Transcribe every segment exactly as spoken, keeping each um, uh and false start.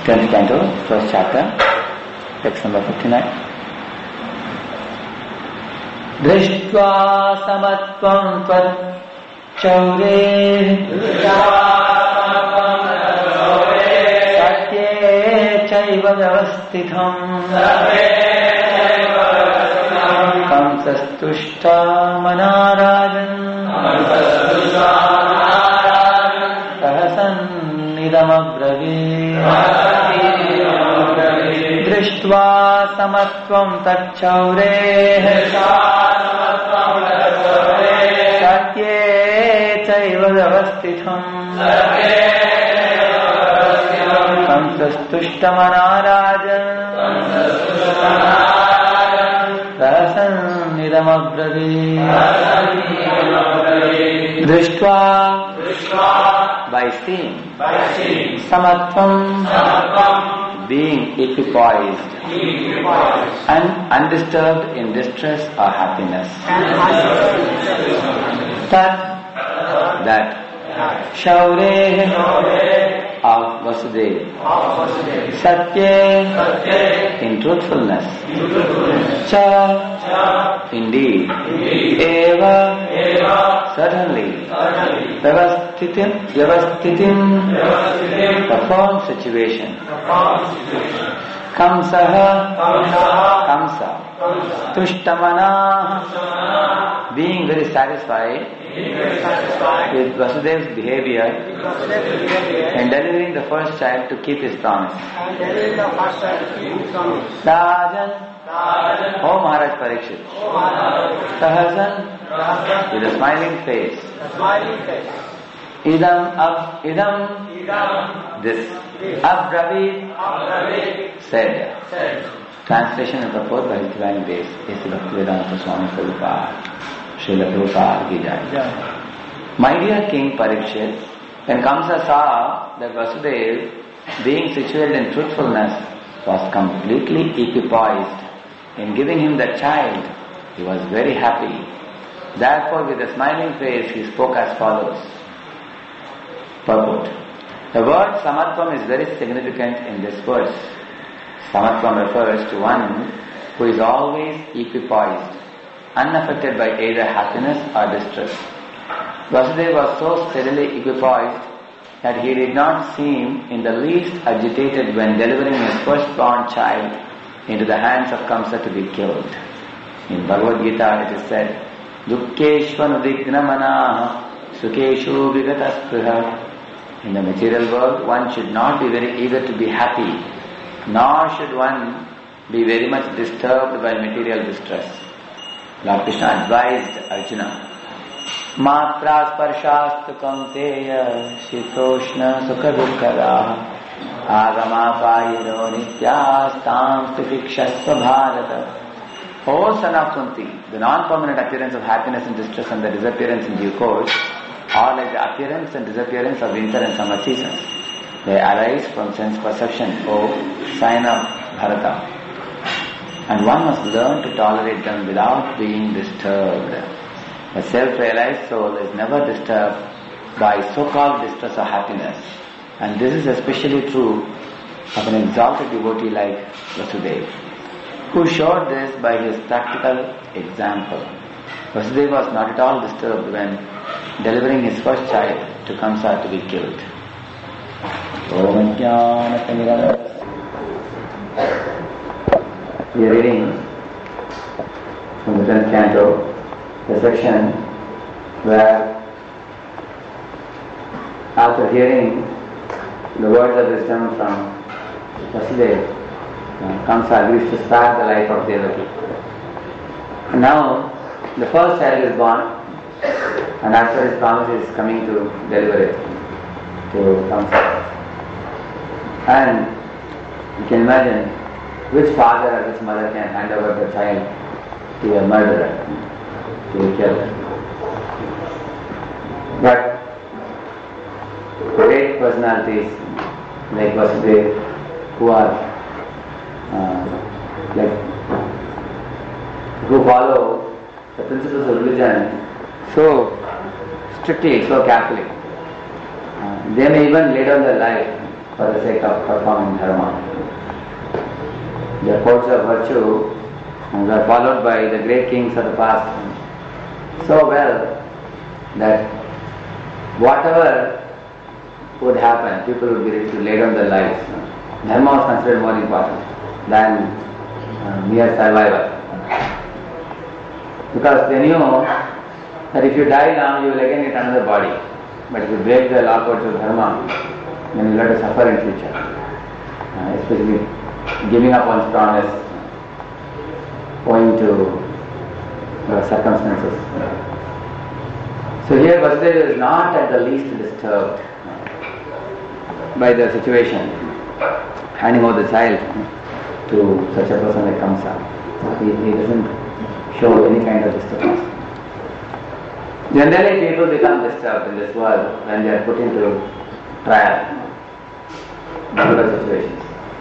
tenth canto, first chapter, text number fifty-nine. Drishtva samatvam tvat chaure satye chaiva vyavasthitham kamsastushta manarajan sahasanidamabravir drishtva samatvam tacchaureः satye chaiva vyavasthitham kamsastushta manarajan sahasanidamabravir drishtva by seeing, by seeing. Samatvam, Samatvam. Being equipoised, and undisturbed in distress or happiness. Tat, that, Shaure of Vasudeva, Satya, in truthfulness, Cha, indeed, Eva, certainly, Vyavasthitim, Vyavasthitim, the firm situation. Kamsaha, Kamsa, Tushtamana, being very satisfied with Vasudeva's behavior and delivering the first child to keep his promise. Rajan, O Maharaj Parikshit, Sahasan, with a smiling face. Idam, ab, idam, this, abravit, said. Translation and purport by His Divine Grace, A C Bhaktivedanta Swami Prabhupada, Srila Prabhupada Ki Jai. My dear King Parikshit, when Kamsa saw that Vasudeva, being situated in truthfulness, was completely equipoised in giving him the child, he was very happy. Therefore, with a smiling face, he spoke as follows. Purport. The word Samatvam is very significant in this verse. Samatvam refers to one who is always equipoised, unaffected by either happiness or distress. Vasudeva was so steadily equipoised that he did not seem in the least agitated when delivering his firstborn child into the hands of Kamsa to be killed. In Bhagavad Gita it is said, Dukkeshvanudignamanaha Sukeshu Vigataspruha. In the material world, one should not be very eager to be happy, nor should one be very much disturbed by material distress. Lord Krishna advised Arjuna, Matra sparshasthu kamteya shitoshna sukha dukkara agama payiro nityastam titikshasva bharata. O son of Kunti, the non-permanent appearance of happiness and distress and the disappearance in due course are like the appearance and disappearance of winter and summer seasons. They arise from sense perception, O sign of Bharata. And one must learn to tolerate them without being disturbed. The self-realized soul is never disturbed by so-called distress or happiness. And this is especially true of an exalted devotee like Vasudeva, who showed this by his practical example. Vasudeva was not at all disturbed when delivering his first child to Kamsa to be killed. We are reading from the tenth canto, the section where, after hearing the words of wisdom from Vasudeva, Kamsa agrees to spare the life of Devaki. And now, the first child is born, and after his promise is coming to deliver it to Kamsa. And you can imagine which father or which mother can hand over the child to a murderer to be killed. But great personalities like Vasudeva, who are uh, like who follow the principles of religion so strictly, so carefully. Uh, they may even lay down their life for the sake of performing dharma. The codes of virtue were followed by the great kings of the past so well that whatever would happen, people would be ready to lay down their lives. Dharma was considered more important than uh, mere survival. Because they knew that if you die now, you will again get another body. But if you break the law codes of dharma, then you will have to suffer in future. Uh, especially giving up one's promise, owing to uh, circumstances. So here Vasudeva is not at the least disturbed by the situation, handing over the child to such a person like Kamsa. He, he doesn't show any kind of disturbance. Generally people become disturbed in this world when they are put into trial, difficult situations.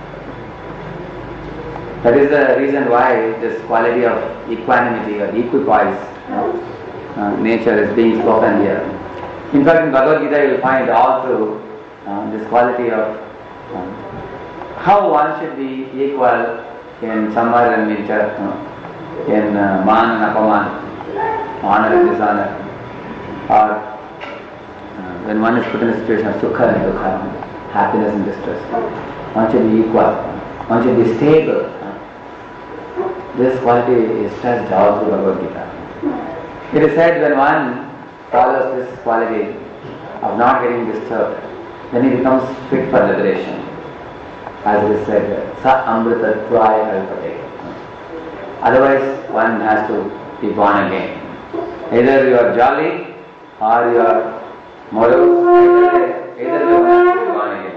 That is the reason why this quality of equanimity or equipoise, you know, uh, nature is being spoken here. In fact, in Bhagavad Gita you will find all through uh, this quality of um, how one should be equal in summer and winter, you know, in uh, man and apaman, honor and dishonor, or uh, when one is put in a situation of sukha and dukha, happiness and distress. One should be equal, one should be stable. This quality is stressed all through Bhagavad Gita. It is said when one follows this quality of not getting disturbed, then he becomes fit for liberation. As it is said, sa amritatvaya kalpate. Otherwise, one has to be born again. Either you are jolly or you are morose. Either you have to be born again.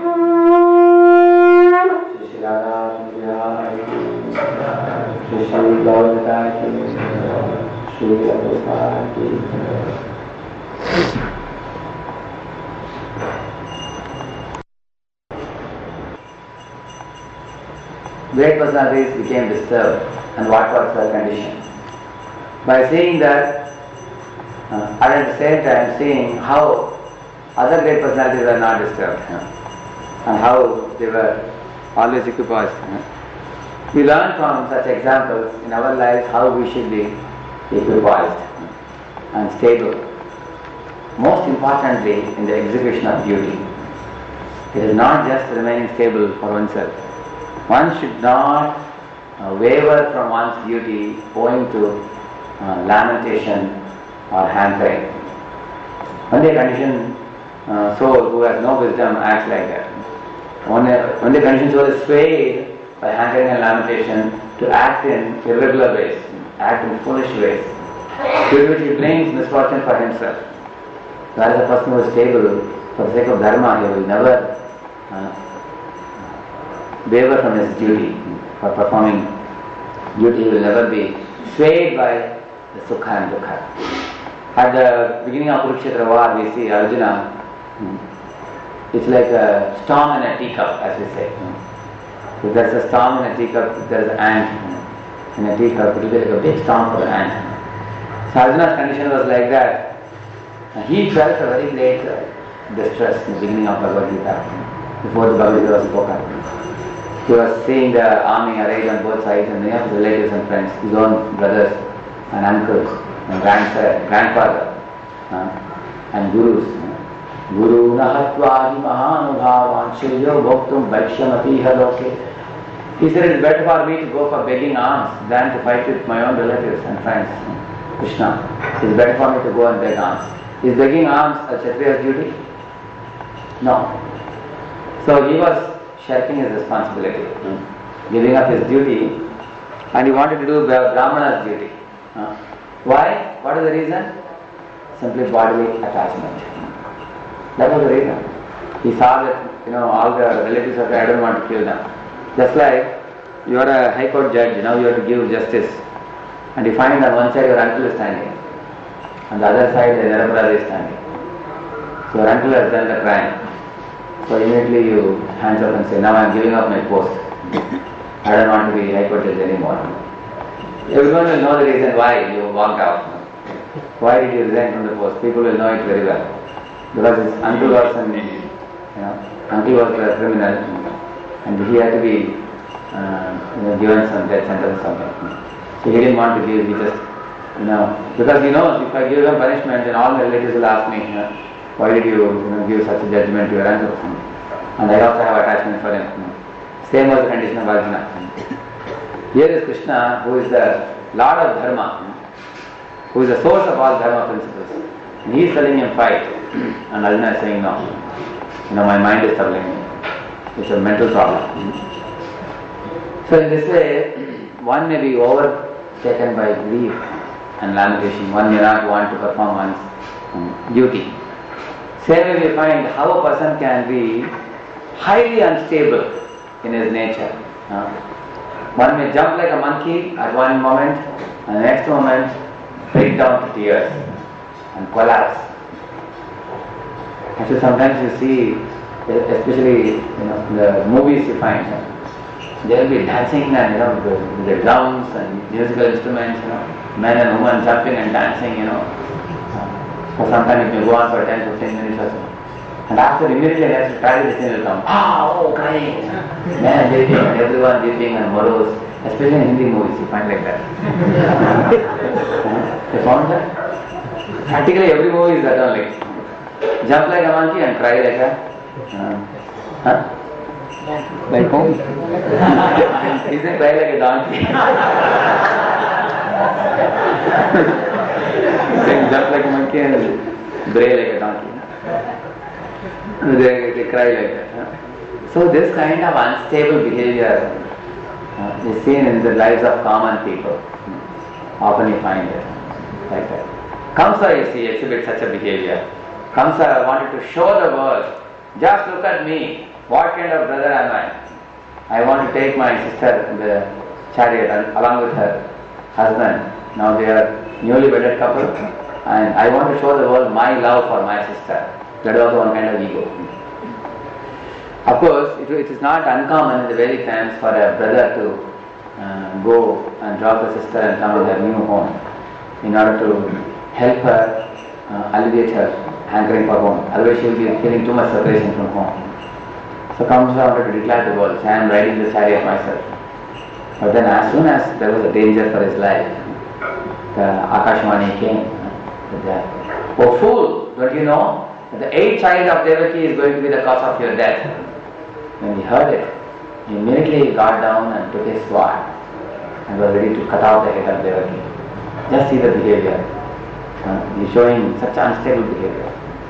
Great personalities became disturbed, and what was their condition? By seeing that, uh, and at the same time seeing how other great personalities were not disturbed, uh, and how they were always equipoised. Uh, we learn from such examples in our lives how we should be equipoised and stable. Most importantly, in the execution of duty. It is not just remaining stable for oneself. One should not uh, waver from one's duty owing to uh, lamentation or hankering. Only a conditioned uh, soul who has no wisdom acts like that. Only, only a conditioned soul is swayed by hankering and lamentation to act in irregular ways, act in foolish ways, to which he brings misfortune for himself. Whereas a person who is stable, for the sake of dharma, he will never uh, waver from his duty. For performing duty, he will never be swayed by the sukha and dukha. At the beginning of Kurukshetra war, we see Arjuna. It's like a storm in a teacup, as we say. If there is a storm in a teacup, if there is an ant in a teacup, it will be like a big storm for the ant. So Arjuna's condition was like that. He felt a very great uh, distress in the beginning of Bhagavad Gita, before the Bhagavad Gita was spoken. He was seeing the army arrayed on both sides, and many of his relatives and friends, his own brothers and uncles and grandfather, grandfather uh, and gurus. Guru nahatvahi mahanubhavan shriyo bhoktum bhaikshamapiha loke. He said, it is better for me to go for begging alms than to fight with my own relatives and friends. Krishna, it is better for me to go and beg alms. Is begging alms a Kshatriya's duty? No. So he was shirking his responsibility, mm. giving up his duty, and he wanted to do Brahmana's duty. Uh, why? What is the reason? Simply bodily attachment. That was the reason. He saw that, you know, all the relatives of I don't want to kill them. Just like you are a high court judge, now you have to give justice, and you find on one side your uncle is standing, on the other side the Narabrada is standing. So your uncle has done the crime. So immediately you hands up and say, now I am giving up my post. I don't want to be high court judge anymore. Everyone will know the reason why you walked out. Why did you resign from the post? People will know it very well. Because his uncle was an, you know, uncle was a criminal and he had to be uh, you know, given some death sentence or something. So he didn't want to give, he just, you know, because he knows if I give him punishment then all my relatives will ask me, you know, why did you, you know, give such a judgment to your uncle? And I also have attachment for him. Same was the condition of Arjuna. Here is Krishna, who is the Lord of Dharma, who is the source of all Dharma principles. And he is telling him fight. And Arjuna is saying no. You know, my mind is troubling me. It's a mental problem. So in this way, one may be overtaken by grief and lamentation. One may not want to perform one's um, duty. Same way we find how a person can be highly unstable in his nature. Uh, one may jump like a monkey at one moment and the next moment break down to tears and collapse. And so sometimes you see, especially you know, in the movies you find, there will be dancing and you know with the drums and musical instruments, you know, men and women jumping and dancing, you know. Uh, so sometimes it may go on for ten to fifteen minutes or so. And after immediately he has to try this thing will come, ah, oh, crying, man weeping, and everyone weeping and morose, especially in Hindi movies you find like that. You found that? Practically every movie is that only. Jump like a monkey and cry like a, uh, huh? Like whom? He said cry like a donkey. Saying jump like a monkey and bray like a donkey. They, they cry like that. Huh? So this kind of unstable behavior uh, is seen in the lives of common people. Often you find it like that. Kamsa, you see, exhibits such a behavior. Kamsa wanted to show the world, just look at me, what kind of brother am I? I want to take my sister in the chariot and, along with her husband. Now they are newly wedded couple and I want to show the world my love for my sister. That is also one kind of ego. Of course, it, it is not uncommon in the Vedic times for a brother to uh, go and drop a sister and come to their new home in order to help her, uh, alleviate her hankering for home. Otherwise she will be feeling too much separation from home. So Kamsa wanted to declare the world, say, I am riding the chariot myself. But then as soon as there was a danger for his life, the Akashvani came. Uh, oh fool, don't you know? The eighth child of Devaki is going to be the cause of your death. When he heard it, he immediately got down and took his sword and was ready to cut off the head of Devaki. Just see the behavior. Uh, he's showing such unstable behavior.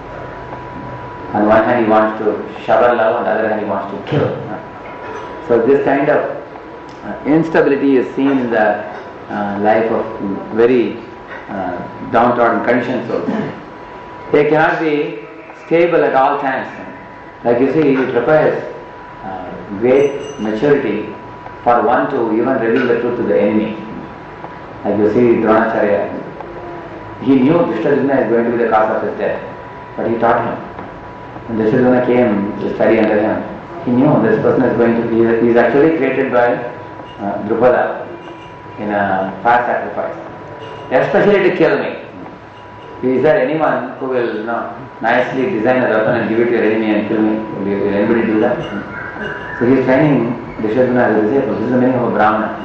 On one hand he wants to shower love, on the other hand he wants to kill. Uh, so this kind of uh, instability is seen in the uh, life of very uh, downtrodden conditioned souls. They cannot be stable at all times. Like you see, it requires uh, great maturity for one to even reveal the truth to the enemy. Like you see Dronacharya, he knew Drishtadumna is going to be the cause of his death, but he taught him. When Drishtadumna came to study under him, he knew this person is going to be, he is actually created by uh, Drupada in a fire sacrifice, especially to kill me. Is there anyone who will you know, nicely design a weapon and give it to your enemy and kill me? Will, you, will anybody do that? So he is training Drishtadumna as a disciple. This is the meaning of a Brahmana.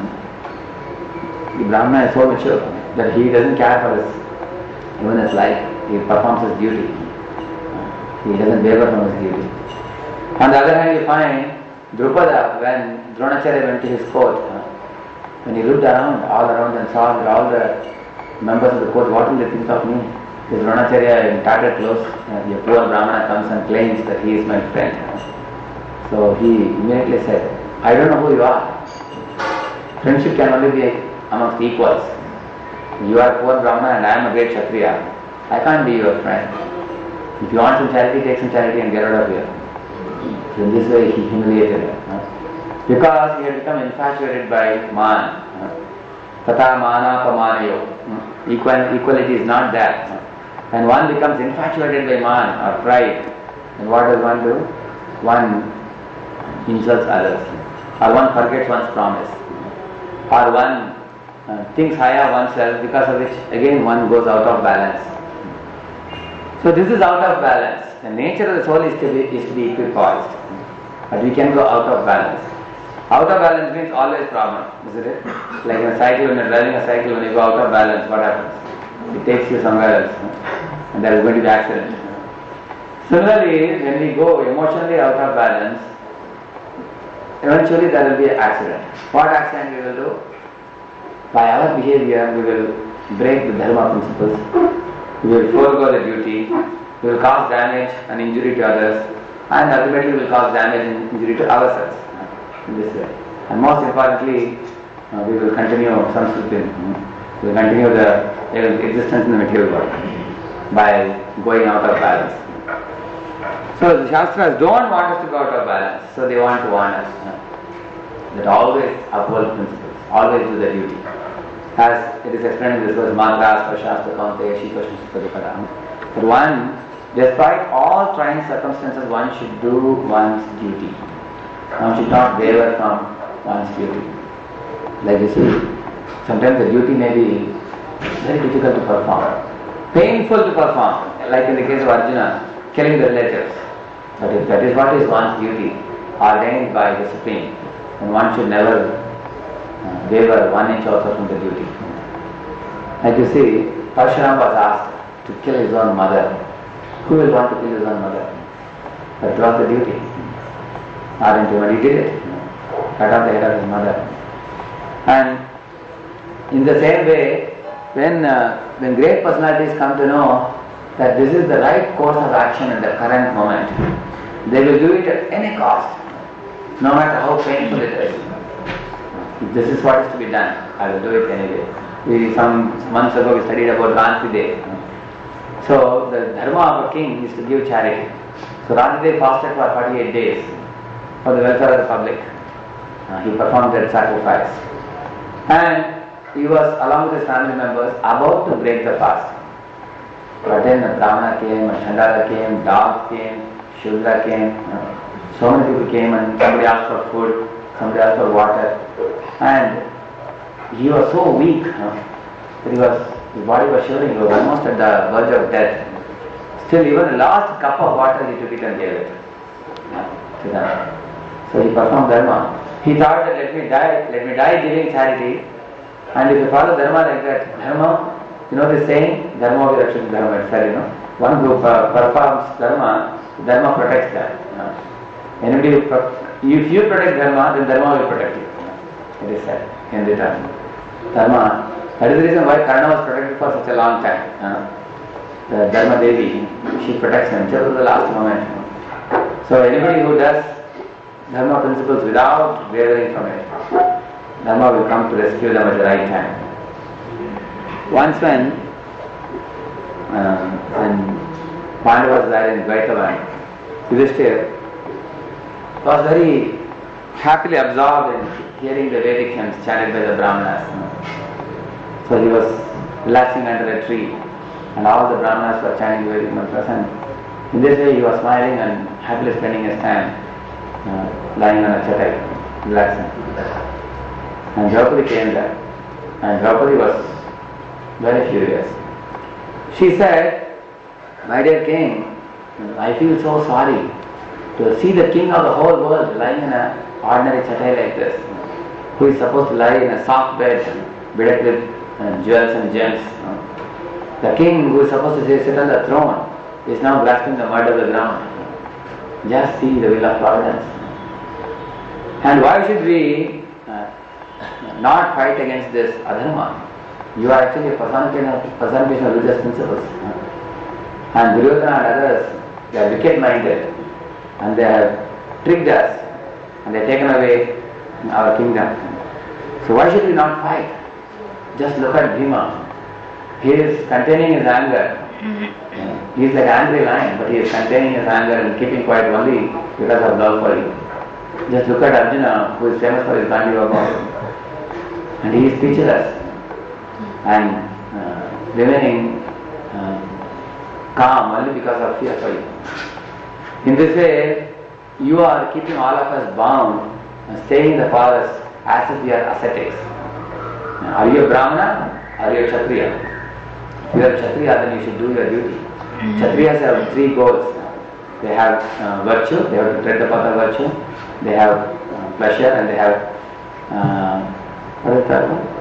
The Brahmana is so mature that he doesn't care for his, even his life. He performs his duty. He doesn't waver from his duty. On the other hand, you find Drupada, when Dronacharya went to his court, when he looked around, all around and saw that all the members of the court, what will they think of me? This Dronacharya in tattered clothes, uh, a poor Brahmana comes and claims that he is my friend. So he immediately said, I don't know who you are. Friendship can only be amongst equals. You are a poor Brahmana and I am a great Kshatriya. I can't be your friend. If you want some charity, take some charity and get out of here. So in this way he humiliated her. Because he had become infatuated by man. Tata mana pamanayo. Equal, equality is not that. When one becomes infatuated by man or pride, then what does one do? One insults others. Or one forgets one's promise. Or one uh, thinks higher of oneself, because of which again one goes out of balance. So this is out of balance. The nature of the soul is to be, is to be equipoised. But we can go out of balance. Out of balance means always problem, isn't it? Like in a cycle, when you're driving a cycle, when you go out of balance, what happens? It takes you somewhere else. And there is going to be accident. Similarly, when we go emotionally out of balance, eventually there will be an accident. What accident we will do? By our behavior, we will break the dharma principles. We will forego the duty. We will cause damage and injury to others, and ultimately we will cause damage and injury to ourselves in this way. And most importantly, uh, we will continue samskriti. We will continue the existence in the material world by going out of balance. So the Shastras don't want us to go out of balance, so they want to warn us uh, that always uphold principles, always do the duty. As it is explained in this verse, Matra, Spashastra, Kaunteya, Shikashna, Supadipara. But one, despite all trying circumstances, one should do one's duty. One should not waver from one's duty. Like you see, sometimes the duty may be very difficult to perform, painful to perform, like in the case of Arjuna, killing the relatives. But if that is what is one's duty, ordained by the Supreme, then one should never uh, waver one inch also from the duty. Like you see, Parshuram was asked to kill his own mother. Who will want to kill his own mother? But it was the duty. Aren't you? But he did it. Cut off the head of his mother. And in the same way, when uh, when great personalities come to know that this is the right course of action in the current moment, they will do it at any cost, no matter how painful it is. If this is what is to be done, I will do it anyway. We, some months ago we studied about Rantri Day. So the dharma of a king is to give charity. So Rantri Day fasted for forty-eight days for the welfare of the public. Uh, he performed that sacrifice. And he was, along with his family members, about to break the fast. But then the Brahmana came, and Chandala came, dogs came, Shudra came. You know. So many people came, and somebody asked for food, somebody asked for water. And he was so weak, you know, that he was, his body was shivering, he was almost at the verge of death. Still, even the last cup of water he took it and gave it to them. So he performed dharma. He thought that let me die, let me die giving charity. And if you follow dharma like that, dharma, you know the saying, dharma virakshati dharma, it's said, you know. One group uh, performs dharma, dharma protects that. You know. Anybody who pro- if you protect dharma, then dharma will protect you. You know. It is said in return. Dharma, that is the reason why Karna was protected for such a long time. You know. The Dharma Devi, she protects him till the last moment. You know. So anybody who does dharma principles without wavering from it, dharma will come to rescue them at the right time. Once when um, when Pandava was there in Dvaitavan, Yudhishthira was very happily absorbed in hearing the Vedic hymns chanted by the Brahmanas. You know. So he was relaxing under a tree, and all the Brahmanas were chanting Vedic mantras, and in this way he was smiling and happily spending his time uh, lying on a chatai, relaxing. And Draupadi came there, and Draupadi was very furious. She said, "My dear king, I feel so sorry to see the king of the whole world lying in an ordinary chatai like this, who is supposed to lie in a soft bed bedecked with uh, jewels and gems. The king who is supposed to sit on the throne is now grasping the mud of the ground. Just see the will of providence. And why should we uh, not fight against this adharma? You are actually a personification of religious principles. And Duryodhana and others, they are wicked-minded, and they have tricked us, and they have taken away our kingdom. So why should we not fight? Just look at Bhima. He is containing his anger. He is like an angry lion, but he is containing his anger and keeping quiet only because of love for you. Just look at Arjuna, who is famous for his Gandiva bond. And he is speechless and uh, remaining uh, calm only because of fear for you. In this way, you are keeping all of us bound and staying in the forest as if we are ascetics. Now, are you a Brahmana? Are you a Kshatriya? If you are a Kshatriya, then you should do your duty. Mm-hmm. Kshatriyas have three goals. they have uh, virtue, they have to tread the path of virtue, they have uh, pleasure, and they have uh, what is that one?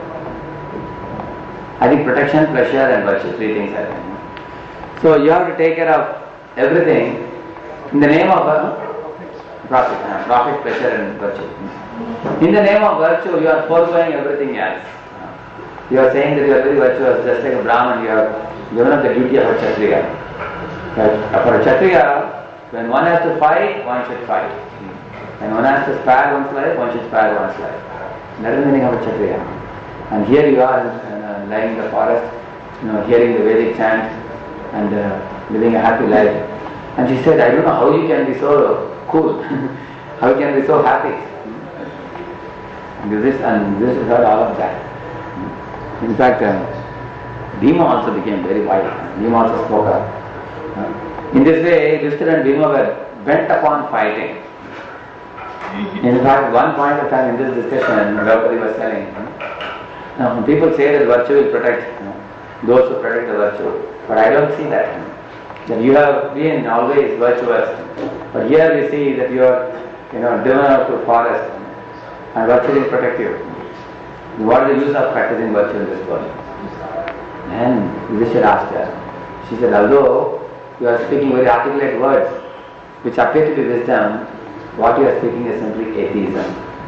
I think protection, pleasure, and virtue. Three things are there. So you have to take care of everything in the name of uh, profit, uh, profit, pleasure, and virtue. In the name of virtue, you are foregoing everything else. You are saying that you are very virtuous, just like a Brahman. You have given up the duty of a Kshatriya. For a Kshatriya, when one has to fight, one should fight. When one has to spare one's life, one should spare one's life. That is the meaning of a Kshatriya. And here you are uh, lying in the forest, you know, hearing the Vedic chants and uh, living a happy life. And she said, I don't know how you can be so cool, how you can be so happy. And this and this heard all of that. In fact, uh, Bhima also became very wild. Bhima also spoke up. Uh, in this way, Yudhishthira and Bhima were bent upon fighting. In fact, one point of time in this discussion, Draupadi was telling, uh, when people say that virtue will protect uh, those who protect the virtue, but I don't see that. That you have been always virtuous, but here we see that you are, you know, driven out to forest, and virtue will protect you. What is the use of practicing virtue in this world? And Yudhishthira asked her. She said, although you are speaking very articulate words, which appear to be wisdom, what you are speaking is simply atheism.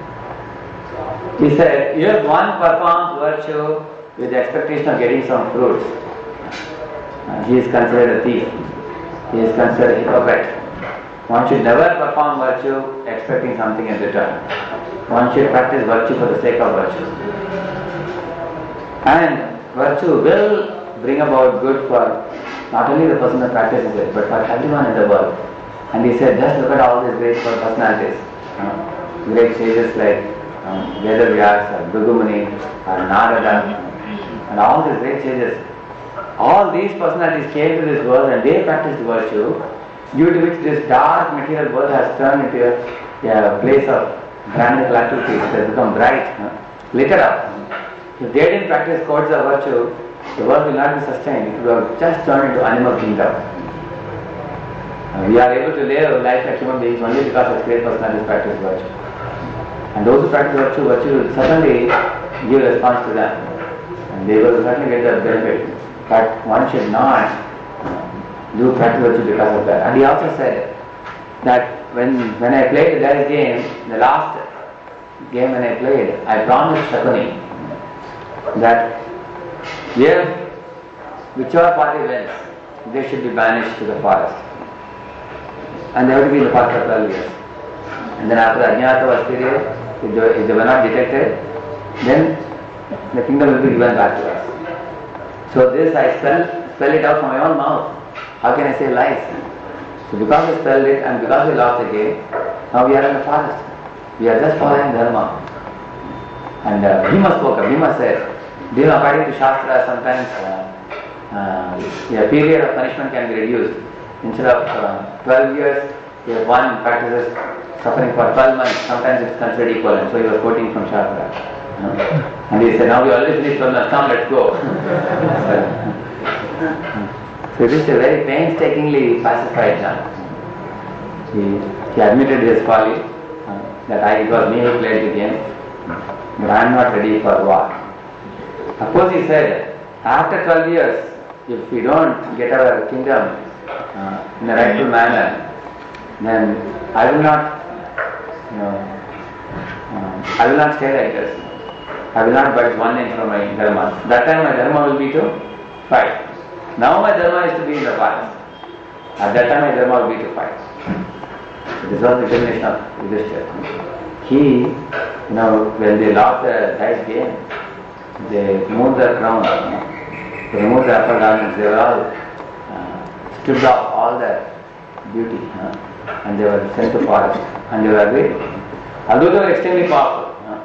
He said, if one performs virtue with the expectation of getting some fruits, uh, he is considered a thief. He is considered a hypocrite. One should never perform virtue expecting something in return. One should practice virtue for the sake of virtue. And virtue will bring about good for not only the person who practices it, but for everyone in the world. And he said, just look at all these great personalities. Uh, great sages like um, Veda Vyasa, or Bhrigumuni, or Narada, and all these great sages. All these personalities came to this world and they practiced virtue, due to which this dark material world has turned into a, a place of grandiously activities. It has become bright, uh, lit up. If they didn't practice codes of virtue, the world will not be sustained. It will have just turned into animal kingdom. Uh, we are able to live life like human beings only because of great personalities practice virtue. And those who practice virtue, virtue will certainly give a response to them. And they will certainly get the benefit. But one should not uh, do practice virtue because of that. And he also said that when when I played the dice game, the last game when I played, I promised Shakuni that if whichever party wins, they should be banished to the forest. And they have to be in the forest for twelve years. And then after the Ajnatavas period, if they, if they were not detected, then the kingdom will be given back to us. So this I spell, spell it out from my own mouth. How can I say lies? So because we spelled it and because we lost the game, now we are in the forest. We are just following dharma. And uh, Bhima spoke up. Bhima said, Bhima, according to Shastra, sometimes uh, uh, a period of punishment can be reduced. Instead of uh, twelve years, if one practices suffering for twelve months, sometimes it's considered equivalent. So he was quoting from Shastra. Uh, and he said, now we already finished twelve months, come, let's go. So this is a very painstakingly pacified man. He, he admitted his folly, uh, that I, it was me who played the game, but I am not ready for war. Of course he said, after twelve years, if we don't get our kingdom uh, in a rightful manner, then I will not, you know, uh, I will not stay like this. I will not budge one inch from my dharma. That time my dharma will be to fight. Now my dharma is to be in the forest. At that time my dharma will be to fight. So this was the determination of Yudhishthira. He, you know, when they lost the dice game, they removed their crown, they removed their upper garments, they were all uh, stripped off all their beauty, uh, and they were sent to forest, and they were agreed. Although they were extremely powerful, uh,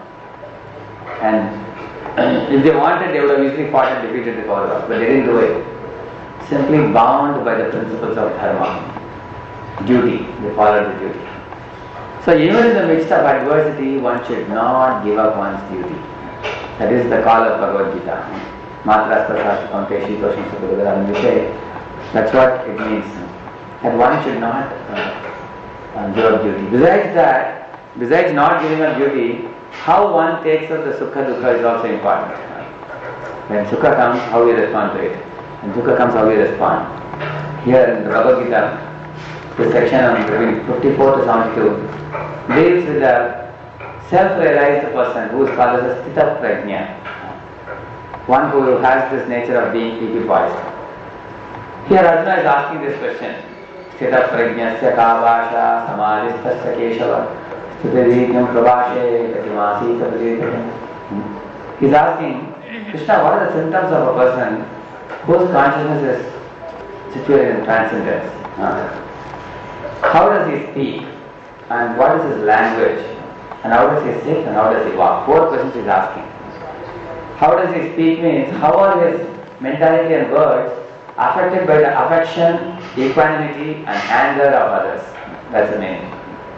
and if they wanted, they would have easily fought and defeated the Kauravas, but they didn't do it. Simply bound by the principles of dharma, duty, they followed the duty. So even in the midst of adversity, one should not give up one's duty. That is the call of Bhagavad Gita. Matras prasasya kaunteya shitoshna sukhadugara. When we say, that's what it means. that one should not uh, uh, give up duty. Besides that, besides not giving up duty, how one takes up the sukha dukkha is also important. When sukha comes, how we respond to it. When dukkha comes, how we respond. Here in the Bhagavad Gita, the section on fifty-four to seventy-two deals with the self-realized person who is called as a Sthita Prajna, one who has this nature of being equipoised. Here Arjuna is asking this question: Sthita Prajnasya ka vasha samadhisthasya keshava sthitividyam prabhashe katimasi tapadete. He is asking, Krishna, what are the symptoms of a person whose consciousness is situated in transcendence? Uh, how does he speak? And what is his language? And how does he sit? And how does he walk? Four questions he is asking. How does he speak means, how are his mentality and words affected by the affection, equanimity and anger of others? That's the meaning.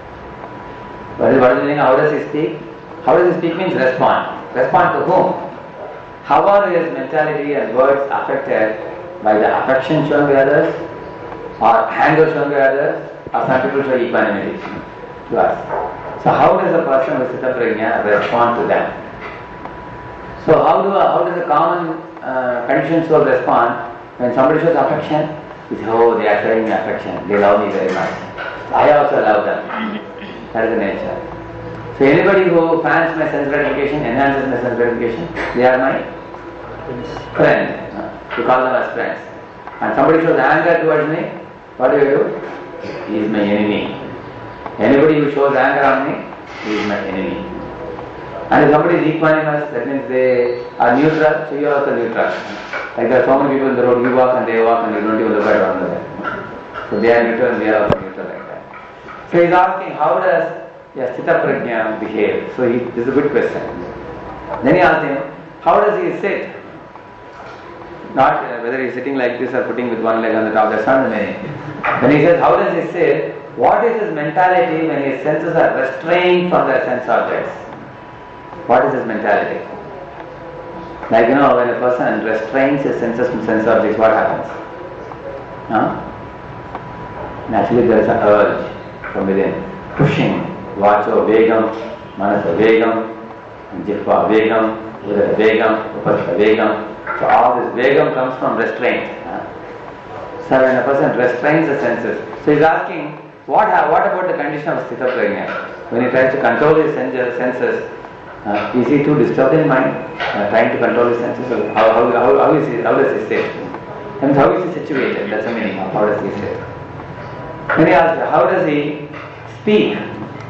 What is, what is the meaning? How does he speak? How does he speak means respond. Respond to whom? How are his mentality and words affected by the affection shown by others, or anger shown by others, or some people show equanimity to us? So how does a person with Sthita Prajna respond to them? So how do a, how does a common uh, conditioned soul respond when somebody shows affection? We say, oh, they are showing me affection, they love me very much. I also love them. That is the nature. So anybody who fans my sense gratification, enhances my sense gratification, they are my friends. You call them as friends. And somebody shows anger towards me, what do you do? He is my enemy. Anybody who shows anger on me, he is my enemy. And if somebody is equanimous, that means they are neutral, so you are also neutral. Like there are so many people in the road, you walk and they walk and you don't even look at one another. So they are neutral and we are also neutral like that. So he is asking, how does yeah, Sthita Prajna behave? So he, this is a good question. Then he asked him, how does he sit? Not uh, whether he is sitting like this or putting with one leg on the top, that's not the meaning. When he says, how does he sit? What is his mentality when his senses are restrained from their sense objects? What is his mentality? Like, you know, when a person restrains his senses from sense objects, what happens? Huh? Naturally there is an urge from within, pushing, vacho vegam, manasa vegam, jitva vegam, udara vegam, upasthita vegam. So all this vegam comes from restraint. Huh? So when a person restrains the senses, so he's asking, what, what about the condition of Sthita Prajna? When he tries to control his senses, uh, is he too disturbed in mind, uh, trying to control his senses? How, how, how, how, is he, how does he sit? And how is he situated? That's the meaning of how does he sit. Then he asks, how does he speak?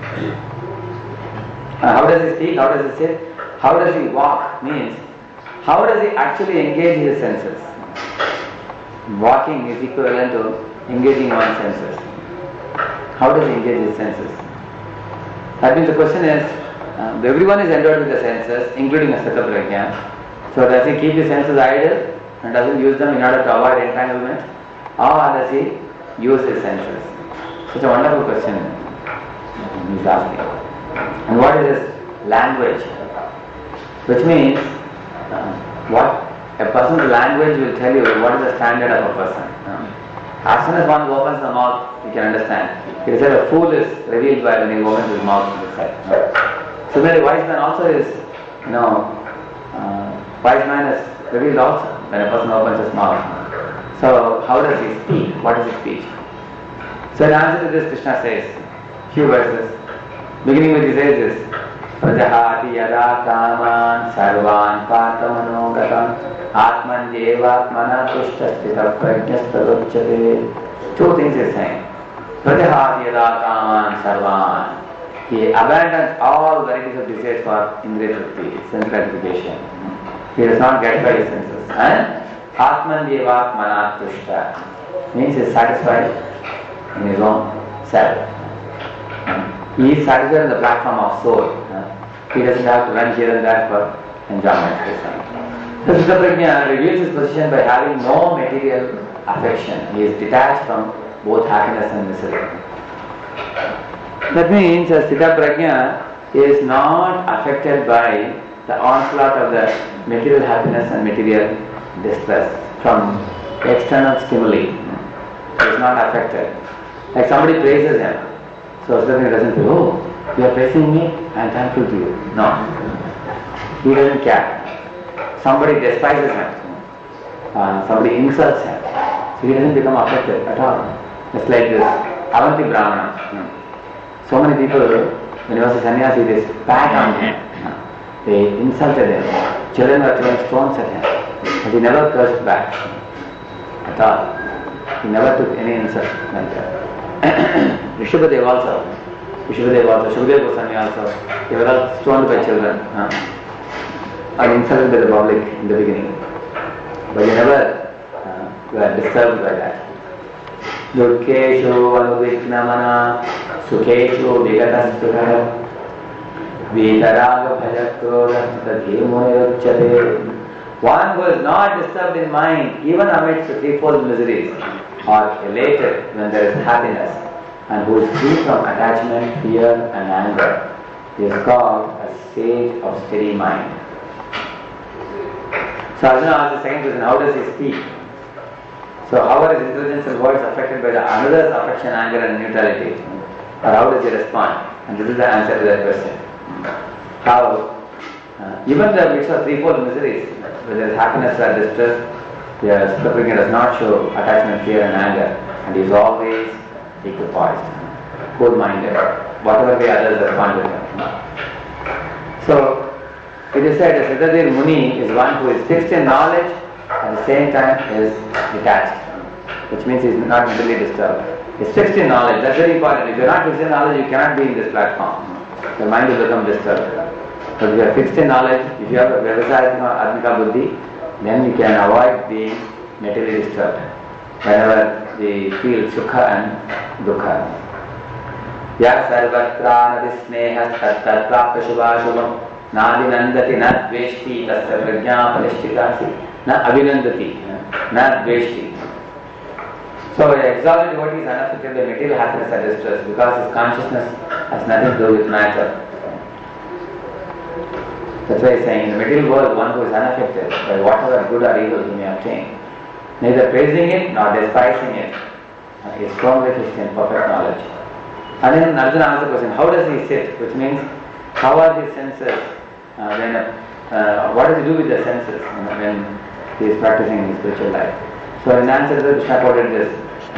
Uh, how does he speak? How does he sit? How does he walk? Means, how does he actually engage his senses? Walking is equivalent to engaging one's senses. How does he engage his senses? That means the question is, uh, everyone is endowed with the senses, including a Sthita Prajna. So does he keep his senses idle and doesn't use them in order to avoid entanglement? Or does he use his senses? Such a wonderful question he's asking. And what is his language? Which means, uh, what a person's language will tell you what is the standard of a person. Uh, as soon as one opens the mouth, you can understand. It is said a fool is revealed by when he opens his mouth to the side. Uh, similarly, wise man also is, you know, uh, wise man is revealed also when a person opens his mouth. So, how does he speak? What is his speech? So, in answer to this, Krishna says, few verses, beginning with he says this, Prajahati yada kaman sarvan patamanogatam atman devatmana tushta sthita prajnastaruchyate. Two things he is saying. Prajahati yada kaman sarvan. He abandons all varieties of desires for indriya sense gratification. He does not get by his senses. And atman devatmana tushta means he is satisfied in his own self. He is satisfied on the platform of soul. He doesn't have to run here and there for enjoyment. So Sthita Prajna reveals his position by having no material affection. He is detached from both happiness and misery. That means a Sthita Prajna is not affected by the onslaught of the material happiness and material distress from external stimuli. he is not affected. Like somebody praises him. So Sridhar doesn't say, oh, you are praising me, I am thankful to you. No. He doesn't care. Somebody despises him. Uh, somebody insults him. So he doesn't become affected at all. It's like this Avanti Brahmana. So many people, when he was a sannyasi, they spat on him. They insulted him. Children were throwing stones at him. But he never cursed back. At all. He never took any insult like that. Rishabhadev also. Rishabhadev also. Shukadeva Goswami also. They were all stoned by children. Huh? And insulted by the public in the beginning. But they never uh, were disturbed by that. Dukkeshu anuvignamana sukeshu vigatastuha vitaraga bhajakroda tadhimunayucchate. One who is not disturbed in mind even amidst the threefold miseries, or elated when there is happiness, and who is free from attachment, fear and anger, is called a sage of steady mind. So Arjuna asked the second question, how does he speak? So how are his intelligence and words affected by the another's affection, anger and neutrality? Or how does he respond? And this is the answer to that question. How, uh, even the mix of threefold miseries, whether there is happiness or distress, the suffering does not show attachment, fear and anger, and he is always equipoised, cool-minded, whatever way others respond to him. So, it is said that Siddhadir Muni is one who is fixed in knowledge, at the same time is detached, which means he is not mentally disturbed. He is fixed in knowledge, that's very important. If you are not fixed in knowledge, you cannot be in this platform. Your mind will become disturbed. But if you are fixed in knowledge, if you have a Vyavasayatmika Atmika Buddhi, then you can avoid being materially disturbed whenever we feel Sukha and Dukha. Ya sarvatra nadisneha tattat prapta shubhashubham nadinandati na dveshti tasya prajna palishchitasi na abhinandati na dveshti. So an exalted devotee is unaffected by material happiness or distress because his consciousness has nothing to do with matter. That's why he's saying, in the material world, one who is unaffected by whatever good or evil he may obtain, neither praising it nor despising it, is firmly fixed in perfect knowledge. And then Arjuna asked the question, how does he sit? Which means, how are his senses, uh, when, uh, what does he do with the senses you know, when he is practicing his spiritual life? So in answer to that, Krishna quoted this,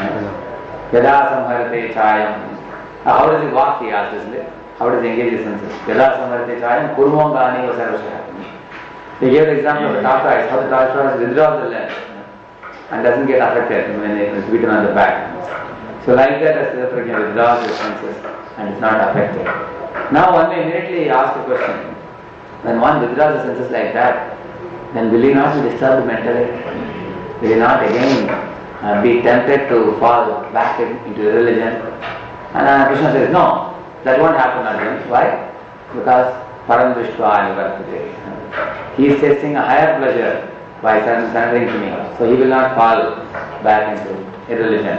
Yada samharate chayam. How does he walk, he asked, isn't it? How does he engage his senses? Yada samharate chayam kurmongani vasarvasya. They gave the example of the tortoise, how the tortoise withdraws the lens and doesn't get affected when it is beaten on the back. So like that, as the Prajna withdraws his senses and is not affected. Now one may immediately ask the question, when one withdraws the senses like that, then will he not be disturbed mentally? Will he not again uh, be tempted to fall back in, into religion? And uh, Krishna says, no, that won't happen again. Why? Because Param Vishwa Nivartate. He is tasting a higher pleasure by surrendering to me. So he will not fall back into irreligion.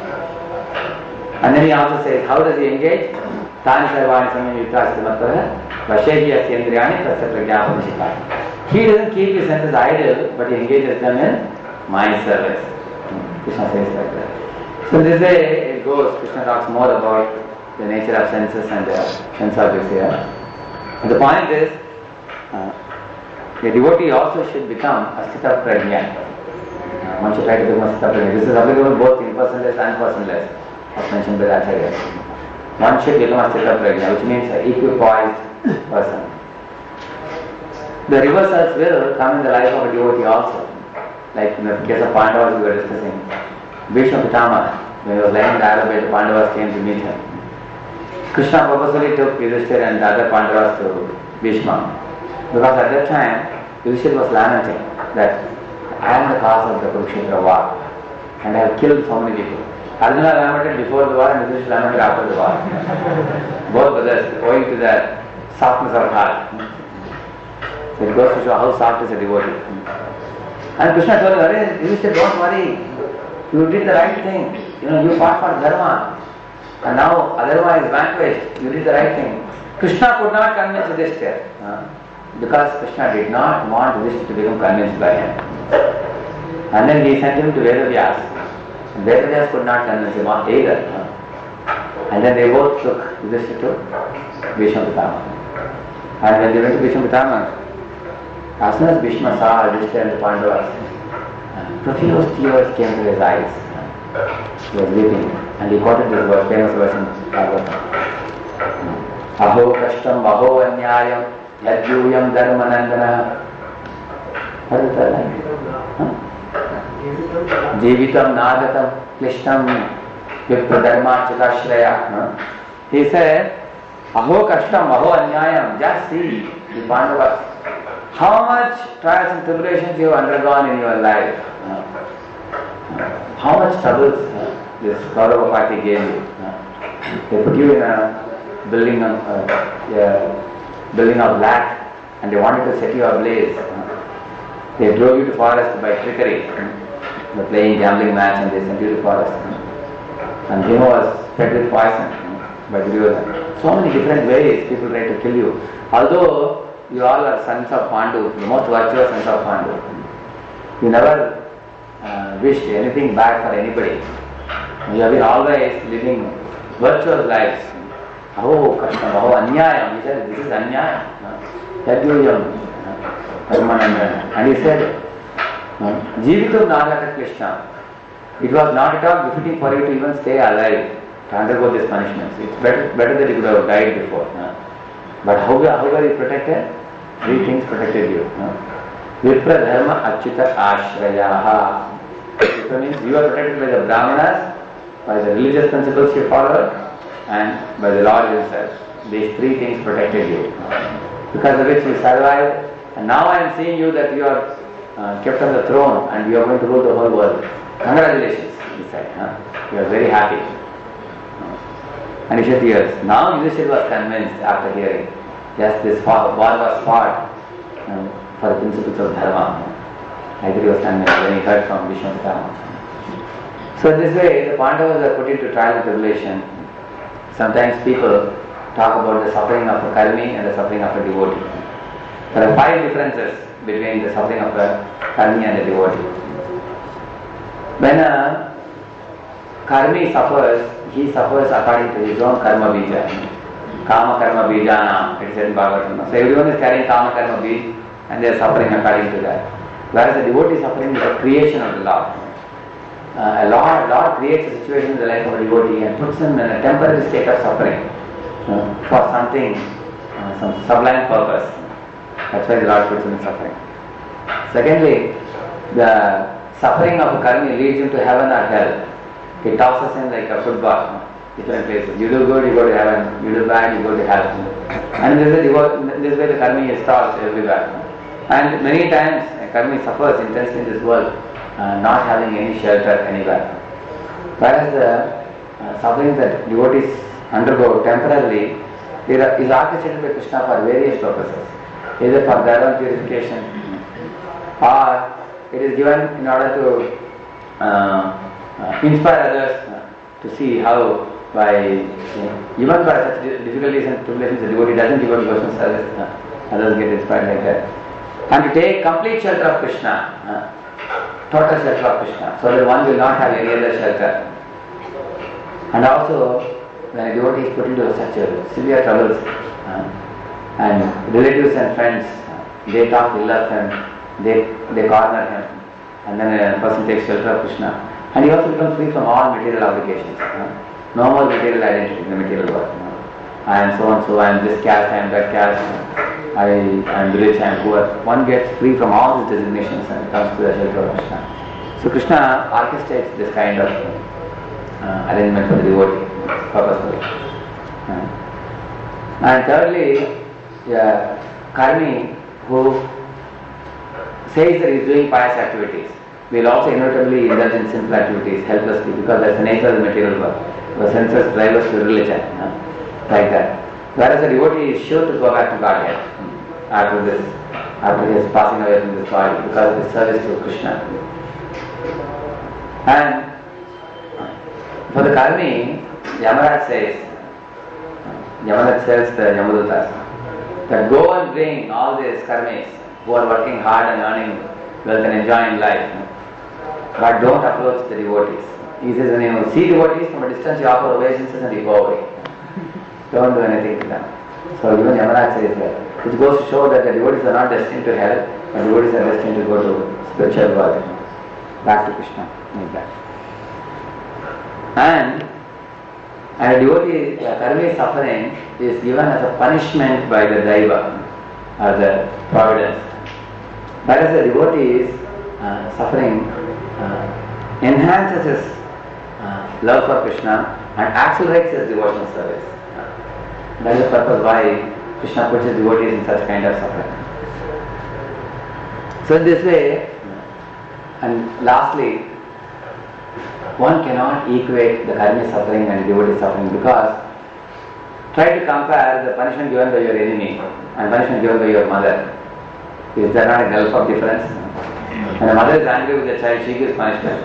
And then he also says, how does he engage? Tani sarvani samyukta siddhamatara vashehi asyendriyani tasya prajnapam shikha. He doesn't keep his senses idle, but he engages them in mind service. Krishna says like that. So this way it goes. Krishna talks more about the nature of senses and the sense objects here. And the point is, uh, a devotee also should become a sthita prajna. Uh, one should try to become a sthita prajna. This is applicable both in personless and personless, as mentioned by Acharya. One should become a sthita prajna, which means an equipoised person. The reversals will come in the life of a devotee also. Like in the case of Pandavas we were discussing. Bhishma Pitama, when he was lying in the Arab, the Pandavas came to meet him. Krishna purposely took Yudhishthira and the other Pandavas to Bhishma. Because at that time, Yudhishthira was lamenting that I am the cause of the Kurukshetra war and I have killed so many people. Arjuna lamented before the war and Yudhishthira lamented after the war. Both brothers, owing to their softness of heart. So it goes to show how soft is a devotee. And Krishna told him, Yudhishthira, don't worry. You did the right thing. You know, you fought for dharma. And now adharma is vanquished. You did the right thing. Krishna could not convince Yudhishthira. Uh, because Krishna did not want Yudhishthira to become convinced by him. And then he sent him to Vedavyas. And Vedavyas could not convince him either. And then they both took Yudhishthira to Bhishma Pitama. And when they went to Bhishma Pitama, as soon as Bhishma saw Yudhishthira and the Pandavas, profuse tears came to his eyes. He was weeping. And he quoted this verse, famous verse in Bhagavatam. Aho kashtam aho anyayam yadyuyam dharmanandana. What is that line? Huh? Jeevitam nadatam klishtam vipradharma chitashraya. He said, aho kashtam aho anyayam. Just see the Pandavas. How much trials and tribulations you have undergone in your life. How much troubles this Kaurava party gave you. They put you in a building of, uh, yeah, building of lac and they wanted to set you ablaze. They drove you to forest by trickery. They were playing gambling match and they sent you to forest. And Bhima was fed with poison by Duryodhana. So many different ways people try to kill you. Although you all are sons of Pandu, the most virtuous sons of Pandu. You never uh, wished anything bad for anybody. You have been always living virtuous lives. Oh, Krishna, oh, Anyayam. He said, this is Anyayam. Yadyuyam. And he said, Jeevitam Nagata Krishna. It was not at all befitting for you to even stay alive to undergo these punishments. It's better, better that you could have died before. But how, how were you protected? Three things protected you. Vipra Dharma Achyuta Ashrayaha. It means you are protected by the Brahmanas, by the religious principles you followed, and by the Lord himself. These three things protected you. Because of which you survived. And now I am seeing you that you are uh, kept on the throne and you are going to rule the whole world. Congratulations, he said. Huh? You are very happy. And he shed tears. Now Yudhishthira was convinced after hearing. Yes, this war was fought um, for the principles of Dharma. I think he was convinced when he heard from Bhishma Pitama. So in this way, the Pandavas are put into trial and tribulation. Sometimes people talk about the suffering of a karmi and the suffering of a devotee. There are five differences between the suffering of a karmi and a devotee. When a karmi suffers, he suffers according to his own karma bija. Kama karma bijana, it said in Bhagavatam. So everyone is carrying kama karma bij and they are suffering according to that. Whereas the devotee is suffering with the creation of the Lord. Uh, a Lord, Lord creates a situation in the life of a devotee and puts him in a temporary state of suffering uh, for something, uh, some sublime purpose. That's why the Lord puts him in suffering. Secondly, the suffering of a karmi leads him to heaven or hell. It tosses him like a football, different places. You do good, you go to heaven. You do bad, you go to hell. And this is this way the karmi is tossed everywhere. And many times a karmi suffers intensely in this world, uh, not having any shelter anywhere. Whereas the uh, suffering that devotees undergo temporarily is orchestrated by Krishna for various purposes, either for their own purification, or it is given in order to uh, uh, inspire others uh, to see how by uh, even by such difficulties and tribulations the devotee doesn't give up devotional service, uh, others get inspired like that. And to take complete shelter of Krishna, uh, total shelter of Krishna, so that one will not have any other shelter. And also, when a devotee is put into such a severe troubles, uh, and relatives and friends, uh, they talk ill of him, they, they corner him, and then a person takes shelter of Krishna. And he also becomes free from all material obligations. Uh, no more material identity in the material world. Uh, I am so and so, I am this caste, I am that caste. I am rich, I am poor. One gets free from all these designations and comes to the shelter of Krishna. So Krishna orchestrates this kind of uh, arrangement for the devotee purposefully. Uh, and thirdly, yeah, karmi who says that he is doing pious activities will also inevitably indulge in sinful activities helplessly because that's the nature of the material world. The senses drive us to religion, uh, like that. Whereas the devotee is sure to go back to Godhead after this, after he is passing away from this body because of his service to Krishna. And for the karmi, Yamaraj says, Yamaraj tells the Yamadutas that go and bring all these karmis who are working hard and earning wealth and enjoying life, but don't approach the devotees. he says when you see devotees from a distance you offer obeisances and you go away. Don't do anything to them. So even Yamaraj says that. Which goes to show that the devotees are not destined to hell, but devotees are destined to go to spiritual world. Back to Krishna. Like that. And, and a devotee, a karmic suffering is given as a punishment by the Daiva or the providence. Whereas the devotee's uh, suffering uh, enhances his uh, love for Krishna and accelerates his devotional service. That is the purpose why Krishna puts his devotees in such kind of suffering. So in this way, and lastly, one cannot equate the karmic suffering and devotee suffering, because try to compare the punishment given by your enemy and punishment given by your mother. Is there not a gulf of difference? When the mother is angry with the child, she gives punishment.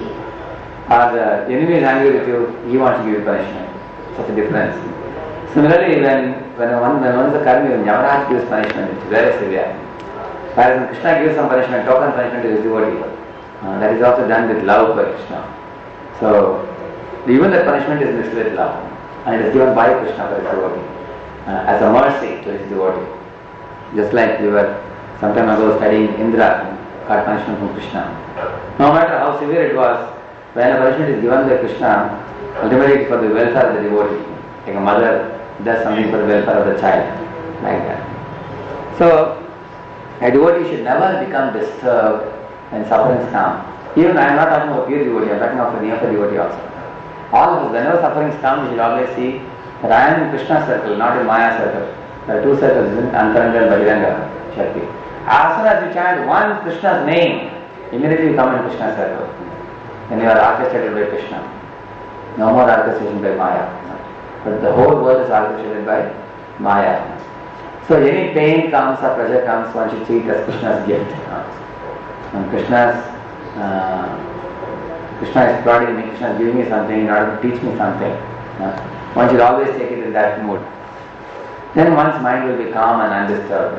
Or the enemy is angry with you, he wants to give you punishment. Such a difference. Similarly, when when one when one is a karmi, when Yamaraj gives punishment, it's very severe. Whereas when Krishna gives some punishment, token punishment to his devotee, uh, that is also done with love by Krishna. So even that punishment is mixed with love, and it is given by Krishna for his devotee uh, as a mercy to his devotee. Just like we were some time ago studying Indra, got punishment from Krishna. No matter how severe it was, when a punishment is given by Krishna, ultimately it is for the welfare of the devotee. Like a mother does something for the welfare of the child, like that. So a devotee should never become disturbed when sufferings come. Even I am not talking about pure devotee, I am talking about the near devotee also. All of us, whenever sufferings come, we should always see that I am in Krishna's circle, not in Maya circle. There are two circles, Antaranga and Bahiranga Shakti. As soon as you chant one Krishna's name, immediately you come in Krishna's circle. Then you are orchestrated by Krishna. No more orchestration by Maya. But the whole world is orchestrated by Maya. So any pain comes or pleasure comes, one should see it as Krishna's gift. And Krishna's uh, Krishna is prodding me, Krishna is giving me something in order to teach me something. One should always take it in that mood. Then one's mind will be calm and undisturbed.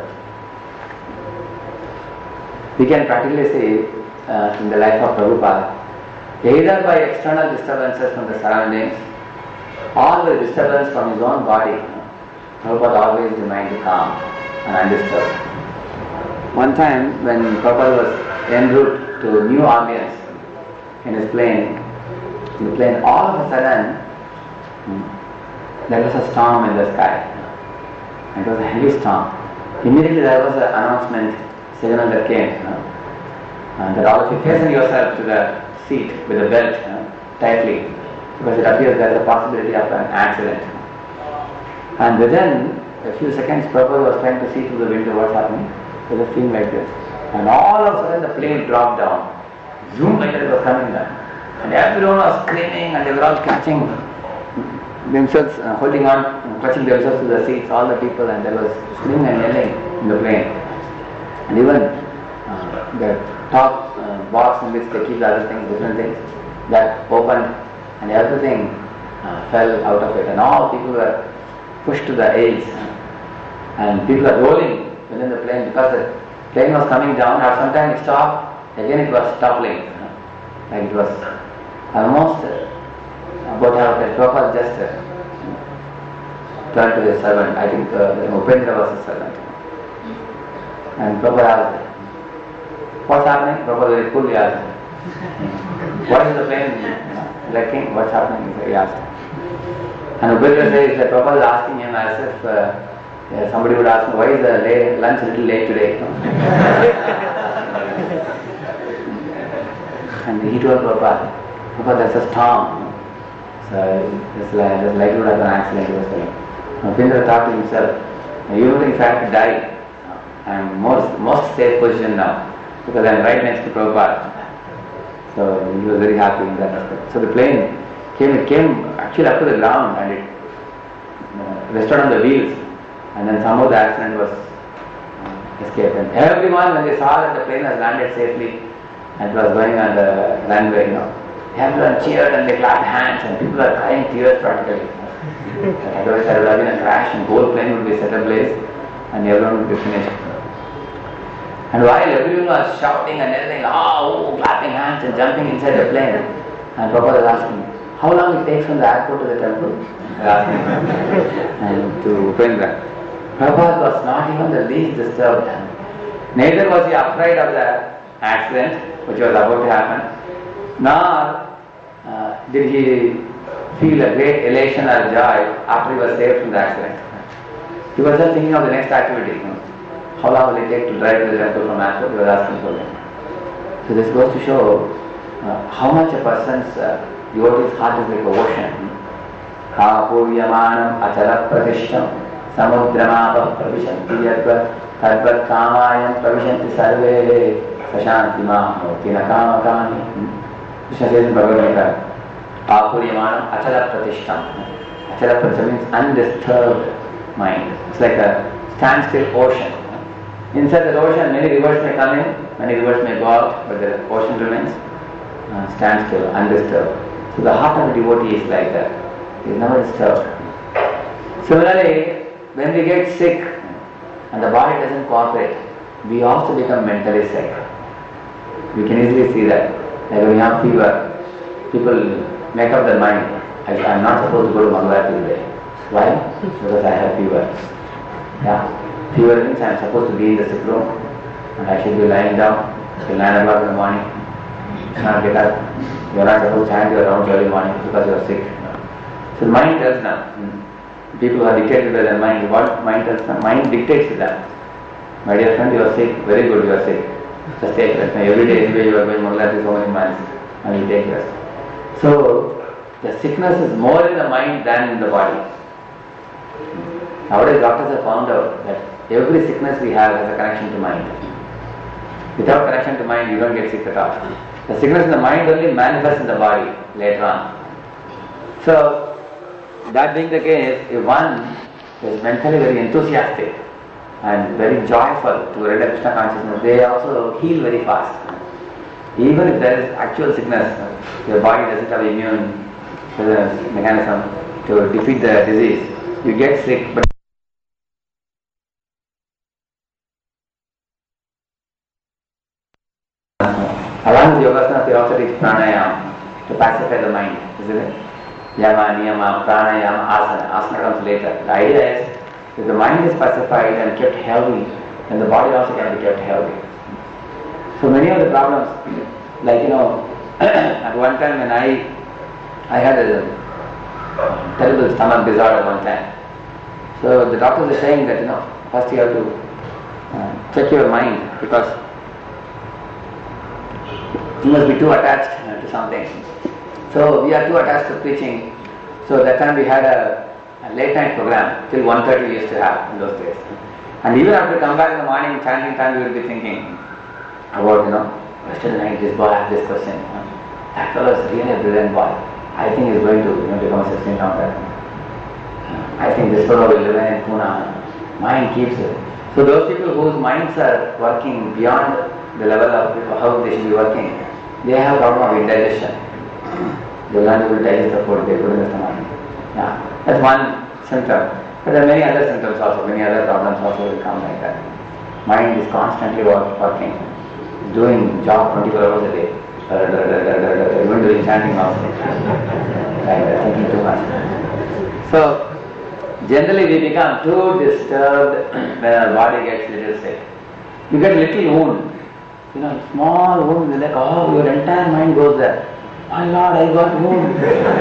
We can practically say uh, in the life of Prabhupada, either by external disturbances from the surroundings or by disturbance from his own body, Prabhupada always remained calm and undisturbed. One time when Prabhupada was en route to New Orleans in his plane, in the plane, all of a sudden there was a storm in the sky. It was a heavy storm. Immediately there was an announcement, signal that came, you know, and that all of you fasten yourself to the seat with a belt, you know, tightly, because it appears there is a possibility of an accident. And within a few seconds, Prabhupada was trying to see through the window what's happening. It was seen like this. And all of a sudden the plane dropped down. Zoom, like it was coming down. And everyone was screaming and they were all catching themselves, uh, holding on, uh, clutching themselves to the seats, all the people, and there was screaming and yelling in the plane. And even uh, the top uh, box in which they keep the other things, different things, that opened and everything uh, fell out of it. And all people were pushed to the aisles. And people are rolling within the plane because the plane was coming down, or sometimes it stopped, again it was toppling. Like it was almost uh, about how the Prabhupada just uh, turned to his servant. I think uh, Upendra was his servant. And Prabhupada asked, what's happening? Prabhupada very coolly asked, what is the plane lacking? What's happening? He asked. And Upendra says that Prabhupada is asking him as if uh, yeah, somebody would ask me, why is the late, lunch a little late today? And he told Prabhupada, Prabhupada, there's a storm. So it's like, it's likely to have an accident, he was telling. Upendra thought to himself, even if I have to die, I'm most most safe position now, because I'm right next to Prabhupada. So he was very happy in that respect. So the plane came, it came actually up to the ground and it uh, rested on the wheels, and then somehow the accident was uh, escaped. And everyone, when they saw that the plane has landed safely and it was going on the runway, you know, everyone cheered and they clapped hands and people were crying tears practically. Otherwise there would have been a crash and the whole plane would be set ablaze and everyone would be finished. And while everyone was shouting and everything, oh, oh, clapping hands and jumping inside the plane, And Prabhupada was asking, how long it takes from the airport to the temple? And to Upendra. Prabhupada was not even the least disturbed. Neither was he afraid of the accident which was about to happen, nor uh, did he feel a great elation or joy after he was saved from the accident. He was just thinking of the next activity. You know. How long will it take to drive to the temple from airport? He was asking for them. So this goes to show uh, how much a person's uh, devotee's heart is like an ocean. Kapuryamanam achala pratishtam samudramava pravishanti yadvat tadvat kamayam pravishanti sarve sashanti mahamoti na kama kani. Krishna says in Bhagavad Gita, Kapuryamanam achala pratishtam. Achala pratishtam means undisturbed mind. It's like a standstill ocean. Inside the ocean, many rivers may come in, many rivers may go out, but the ocean remains uh, standstill, undisturbed. So the heart of the devotee is like that. It is never disturbed. Similarly, when we get sick and the body doesn't cooperate, we also become mentally sick. We can easily see that. Like when you have fever, people make up their mind, I am not supposed to go to Mangalore today. Why? Because I have fever. Yeah. Fever means I am supposed to be in the sick room and I should be lying down till nine o'clock in the morning. You cannot get up. You are not supposed to hang around early morning because you are sick. So the mind does now. People who are dictated by their mind, what mind does now? Mind dictates to them. My dear friend, you are sick. Very good, you are sick. Just take rest. Every day anyway you are going Mangalore so many miles and you take rest. So the sickness is more in the mind than in the body. Nowadays doctors have found out that every sickness we have has a connection to mind. Without connection to mind, you don't get sick at all. The sickness in the mind only manifests in the body later on. So, that being the case, if one is mentally very enthusiastic and very joyful to render Krishna consciousness, they also heal very fast. Even if there is actual sickness, your body doesn't have immune mechanism to defeat the disease, you get sick. But along with yogasana, they also teach pranayama to pacify the mind, isn't it? Yama, niyama, pranayama, asana. Asana comes later. The idea is, if the mind is pacified and kept healthy, then the body also can be kept healthy. So many of the problems, like you know, at one time when I, I had a terrible stomach disorder one time. So the doctors were saying that you know, first you have to uh, check your mind because you must be too attached uh, to something. So we are too attached to preaching. So that time we had a, a late night program till one thirty we used to have in those days. And even after we come back in the morning, chanting time, we will be thinking about, you know, yesterday night this boy asked this question. That fellow is really a brilliant boy. I think he is going to you know, become a sixteen pounder. I think this fellow will live in Pune. Mind keeps it. So those people whose minds are working beyond the level of how they should be working, they have a problem of indigestion. They will not be able to digest the food they put in the stomach. Yeah, that's one symptom. But there are many other symptoms also, many other problems also will come like that. Mind is constantly work, working, doing job twenty-four hours a day. Even doing chanting also. Like that, thinking too much. So, generally we become too disturbed when our body gets little sick. You get little wound. You know, small wound, you're like, oh, your entire mind goes there. My Lord, I got wound.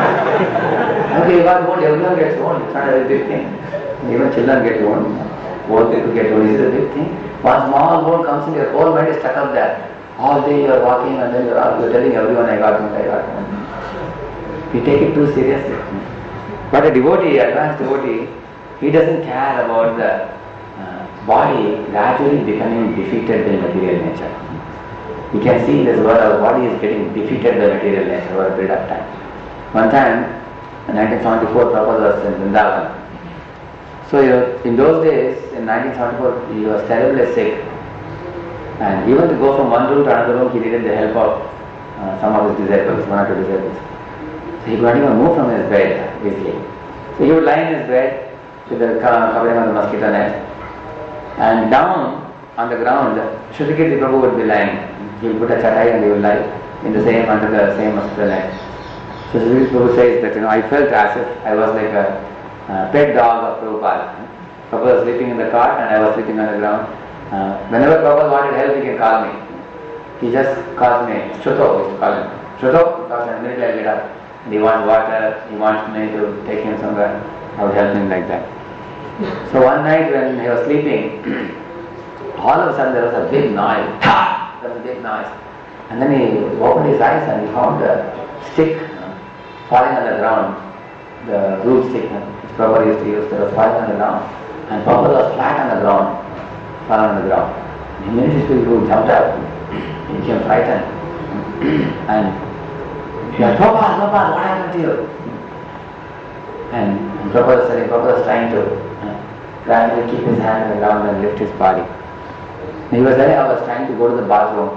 Okay, you got wound, everyone gets wound. It's not a very big thing. Even children get wound. Old people get wound. It's a big thing. One small wound comes in, your whole mind is stuck up there. All day you are walking and then you are you're telling everyone, I got wound, I got wound. We take it too seriously. But a devotee, advanced devotee, he doesn't care about the uh, body gradually becoming defeated by material nature. You can see in this world our body is getting defeated by material nature over a period of time. One time, in nineteen seventy-four, Prabhupada was in Vrindavan. So in those days, in nineteen seventy-four, he was terribly sick. And even to go from one room to another room, he needed the help of uh, some of his disciples, one or two disciples. So he could not even move from his bed easily. So he would lie in his bed with the covering of the mosquito net. And down on the ground, Shrutikirti Prabhu would be lying. He would put a chatai and he would lie in the same, under the same mosquito net. So Sri Prabhu says that, you know, I felt as if I was like a uh, pet dog of Prabhupada. Prabhupada was sleeping in the cart and I was sleeping on the ground. Uh, whenever Prabhupada wanted help, he can call me. He just calls me, Shruto, we used to call him. Shruto, because immediately I get up. And he wants water, he wants me to take him somewhere. I would help him like that. So one night when he was sleeping, all of a sudden there was a big noise. Ta! There was a big noise. And then he opened his eyes and he found a stick falling on the ground. The root stick which Prabhupada used to use, that was falling on the ground. And Prabhupada was flat on the ground, falling on the ground. And immediately people jumped up. He became frightened. And he said, Prabhupada, Prabhupada, what happened to you? And, and Prabhupada said, Prabhupada was trying to uh, gradually keep his hand on the ground and lift his body. And he was there, I was trying to go to the bathroom.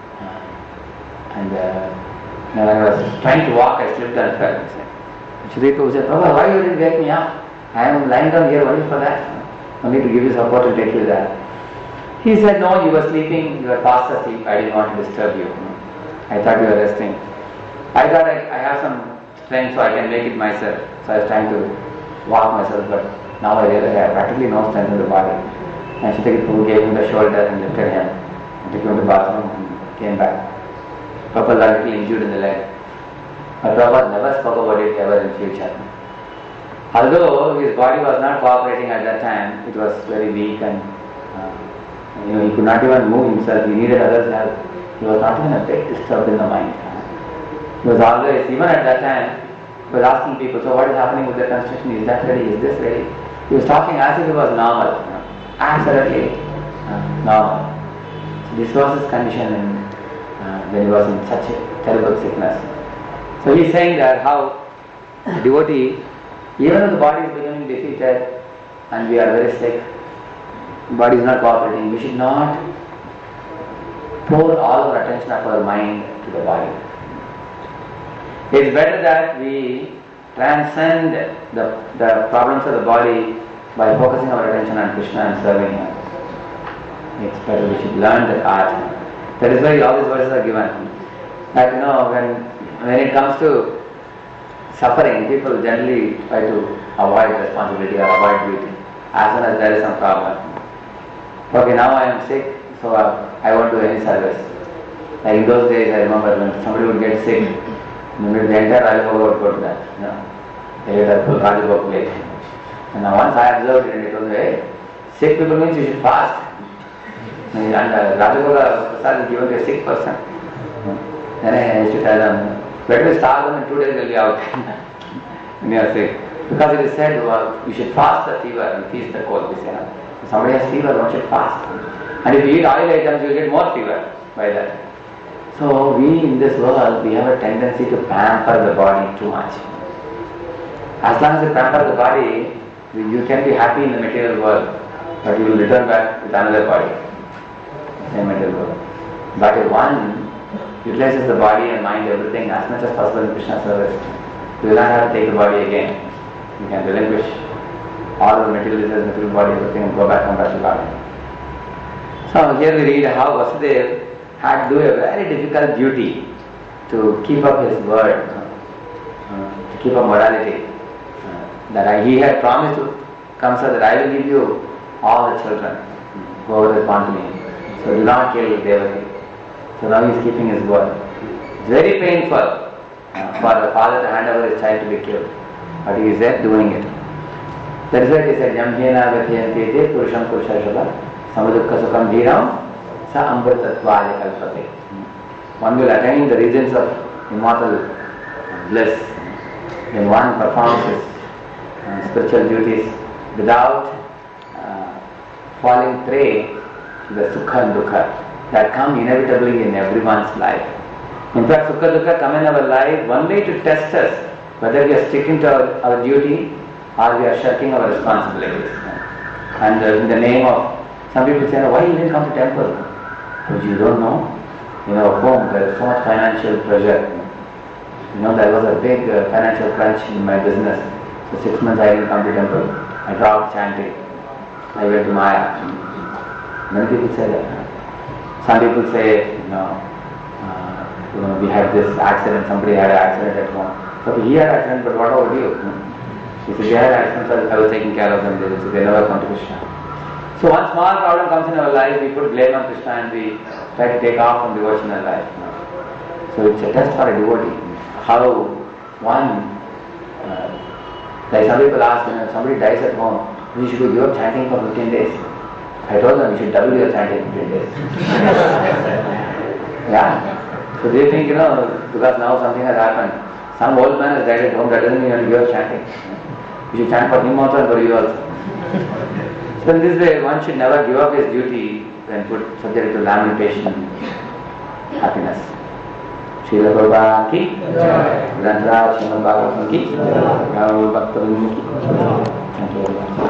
Uh, and uh, when I was trying to walk, I slipped and fell. Shri Prabhu said, Prabhupada, why you didn't wake me up? I am lying down here only for that. Only to give you support and take you there. He said, no, you were sleeping, you were fast asleep, I didn't want to disturb you. I thought you were resting. I thought I, I have some strength so I can make it myself. So I was trying to walk myself, but now I realize I have practically no strength in the body. And Shri Prabhu gave him the shoulder and lifted him and took him to the bathroom and came back. Prabhupada was a little injured in the leg. But Prabhupada never spoke about it ever in future. Although his body was not cooperating at that time, it was very weak and uh, you know, he could not even move himself, he needed others' help. He was not even a bit disturbed in the mind. He was always, even at that time, he was asking people, so what is happening with the construction? Is that ready? Is this ready? He was talking as if it was normal. Absolutely uh, normal. So this was his condition in, uh, when he was in such a terrible sickness. So he is saying that how the devotee, even though the body is becoming defeated and we are very sick, the body is not cooperating, we should not pour all our attention of our mind to the body. It is better that we transcend the, the problems of the body by focusing our attention on Krishna and serving Him. It's better we should learn that art. That is why all these verses are given. That you know, when, when it comes to suffering, people generally try to avoid responsibility or avoid duty as soon as there is some problem. Okay, now I am sick, so uh, I won't do any service. Like in those days, I remember when somebody would get sick, the entire Rajabhoga would go to that. You know, they had a full Rajabhoga plate. And now once I observed it, and it was, hey, sick people means you should fast. And uh, Rajabhoga Prasad is given to a sick person. Then I used to tell them, better starve them in two days they'll be out. When you are sick. Because it is said, well, you should fast the fever and feast the cold. They say, no. If somebody has fever, one should fast. And if you eat oil items, you will get more fever by that. So we in this world, we have a tendency to pamper the body too much. As long as you pamper the body, you can be happy in the material world, but you will return back with another body, same material world. But if one utilizes the body and mind, everything as much as possible in Krishna service, you will not have to take the body again. You can relinquish all the material desires, material body, everything, and go back and back to God. So here we read how Vasudeva had to do a very difficult duty to keep up his word, uh, to keep up morality. Uh, that I, he had promised to come, so that I will give you all the children, whoever respond to me. So do not kill Devaki. So now he is keeping his word. It's very painful uh, for the father to hand over his child to be killed, but he is there doing it. That is why he said, Jamjena Vathyantete Purusham Purushashala Samadukka Sukham Dhiram Sa Amritatvaya Kalpate. One will attain the regions of immortal bliss when one performs his uh, spiritual duties without uh, falling prey to the Sukha and Dukha that come inevitably in everyone's life. In fact, Sukha and Dukha come in our life only to test us whether we are sticking to our, our duty or we are shirking our responsibilities. And uh, in the name of, some people say, why you didn't come to temple? Because you don't know. In our home there is so much financial pressure. You know, there was a big uh, financial crunch in my business. So six months I didn't come to temple. I dropped chanting. I went to Maya. Many people say that. Some people say, you know, uh, you know, we had this accident, somebody had an accident at home. So But he had accident, but what about you? He said, they had accidents, I was taking care of them, so they never come to Krishna. So one small problem comes in our life, we put blame on Krishna and we try to take off from devotional life. So it's a test for a devotee. How one, uh, like some people ask, you know, somebody dies at home, we should give up chanting for fifteen days. I told them, you should double your chanting in fifteen days. Yeah. So they think, you know, because now something has happened. Some old man has died at home, that doesn't mean you have to give up chanting. You should chant for him also and for you also. So in this way, one should never give up his duty and put subject to lamentation, happiness. Srila Prabhupada ki, Grantaraj Srimad Bhagavatam ki, Gaur Bhakta Vrinda ki. Thank you very much.